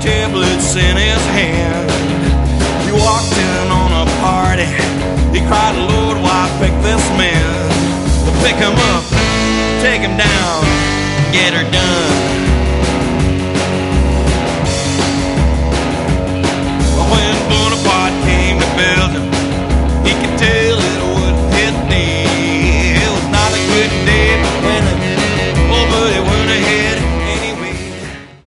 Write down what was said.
tablets in his hand. He walked in on a party. He cried, Lord, why pick this man? Pick him up, take him down, get her done.